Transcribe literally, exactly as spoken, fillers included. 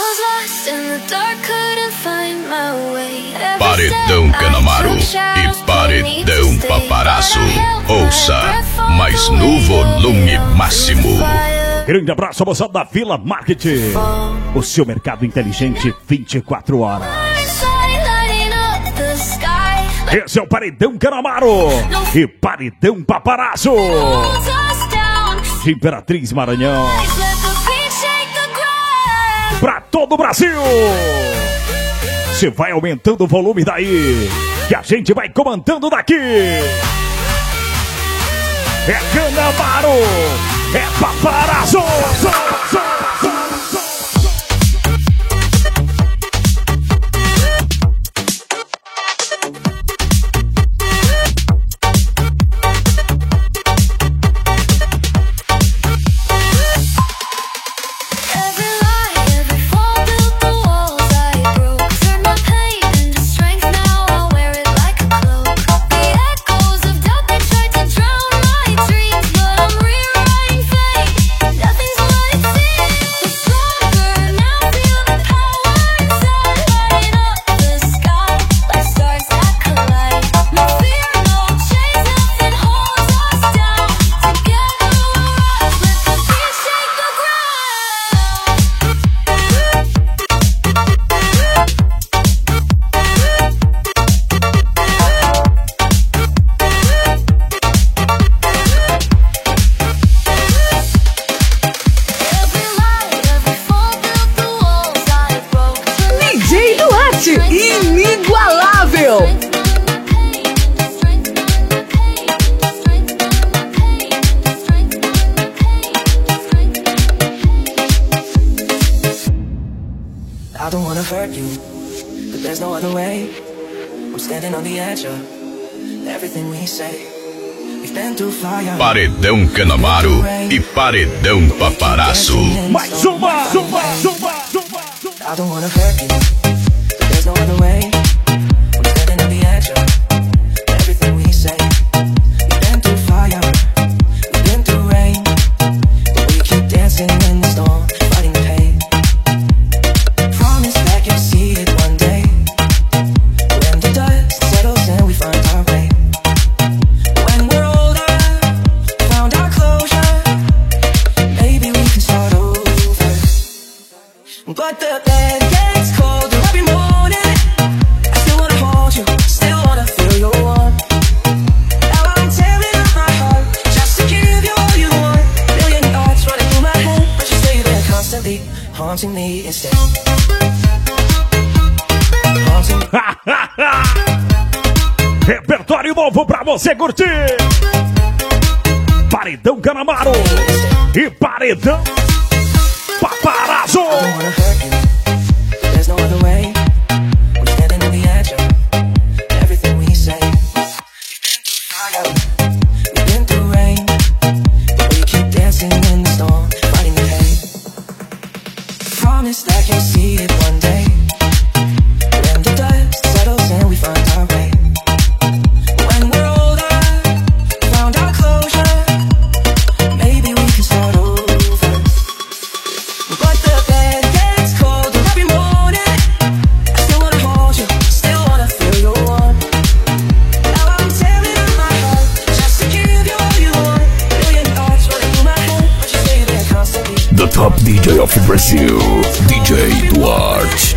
Paredão Canamaro e Paredão Paparazzo. Ouça, mas no volume máximo. Grande abraço, moçada da Vila Marketing. O seu mercado inteligente vinte e quatro horas. Esse é o Paredão Canamaro e Paredão Paparazzo de Imperatriz Maranhão. Pra todo o Brasil. Você vai aumentando o volume daí, que a gente vai comandando daqui. É Canamaro, é Paparazzo. Inigualável! I don't wanna hurt you, but there's no other way. I'm standing on the edge of everything we say. We've been through fire. Paredão Canamaro e Paredão Paparazzo. Mais uma, uma, uma, uma. I don't wanna hurt you, but there's no other way. I'm standing on the edge of everything we say. We've been through fire, we've been through rain, but we keep dancing in the storm, fighting the pain. Promise that you'll see it one day, when the dust settles and we find our way. When we're older, found our closure, maybe we can start over. But the bed gets colder every morning. I still wanna hold you, still wanna feel your warmth. Now I'm tearing up my heart just to give you all you want. Million thoughts running through my head, but you stay there constantly, haunting me instead. Haunting me. Repertório novo pra você curtir. Paredão Canamaro e Paredão Paparazzo. I don't wanna hurt you, but there's no other way. I'm standing on the edge of everything we say. We've been through fire, we've been through rain, but we keep dancing in the storm, fighting the pain. Promise that you'll see it one day, when the dust settles and we find our way. When we're older, found our closure, maybe we can start over. But the bed gets colder every morning. I still wanna hold you, still wanna feel your warmth. Now I'm tearing up my heart just to give you all you want. Million thoughts running through my head, but you stay there constantly. The top D J of Brazil, D J Duarte.